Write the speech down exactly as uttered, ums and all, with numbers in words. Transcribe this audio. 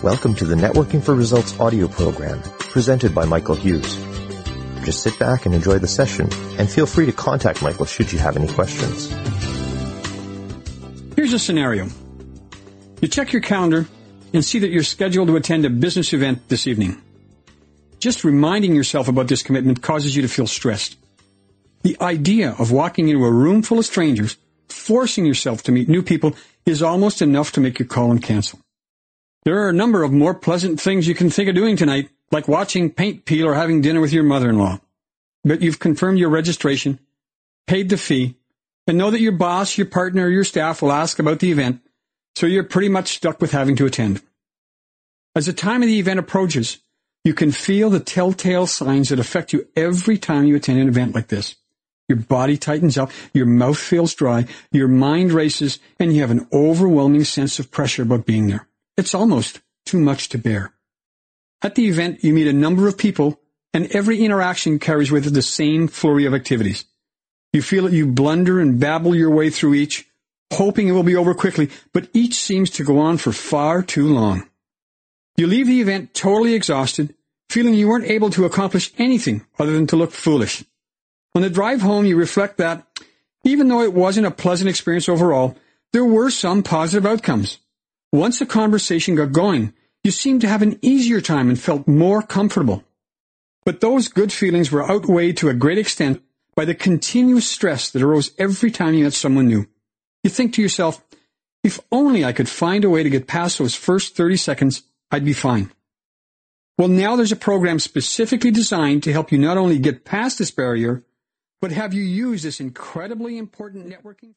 Welcome to the Networking for Results audio program, presented by Michael Hughes. Just sit back and enjoy the session, and feel free to contact Michael should you have any questions. Here's a scenario. You check your calendar and see that you're scheduled to attend a business event this evening. Just reminding yourself about this commitment causes you to feel stressed. The idea of walking into a room full of strangers, forcing yourself to meet new people, is almost enough to make you call and cancel. There are a number of more pleasant things you can think of doing tonight, like watching paint peel or having dinner with your mother-in-law. But you've confirmed your registration, paid the fee, and know that your boss, your partner, or your staff will ask about the event, so you're pretty much stuck with having to attend. As the time of the event approaches, you can feel the telltale signs that affect you every time you attend an event like this. Your body tightens up, your mouth feels dry, your mind races, and you have an overwhelming sense of pressure about being there. It's almost too much to bear. At the event, you meet a number of people, and every interaction carries with it the same flurry of activities. You feel that you blunder and babble your way through each, hoping it will be over quickly, but each seems to go on for far too long. You leave the event totally exhausted, feeling you weren't able to accomplish anything other than to look foolish. On the drive home, you reflect that, even though it wasn't a pleasant experience overall, there were some positive outcomes. Once a conversation got going, you seemed to have an easier time and felt more comfortable. But those good feelings were outweighed to a great extent by the continuous stress that arose every time you met someone new. You think to yourself, if only I could find a way to get past those first thirty seconds, I'd be fine. Well, now there's a program specifically designed to help you not only get past this barrier, but have you use this incredibly important networking